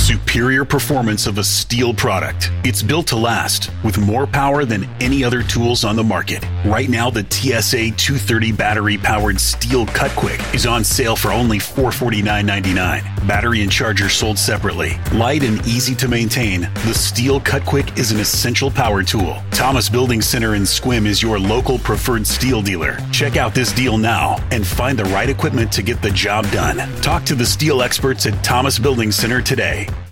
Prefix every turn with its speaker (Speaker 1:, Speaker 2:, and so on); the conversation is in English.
Speaker 1: superior performance of a STIHL product. It's built to last with more power than any other tools on the market. Right now, the TSA 230 battery-powered STIHL Cut Quick is on sale for only $449.99. Battery and charger sold separately. Light and easy to maintain, the STIHL Cut Quick is an essential power tool. Thomas Building Center in Sequim is your local preferred STIHL dealer. Check out this deal now and find the right equipment to get the job done. Talk to the STIHL experts at Thomas Building Center today.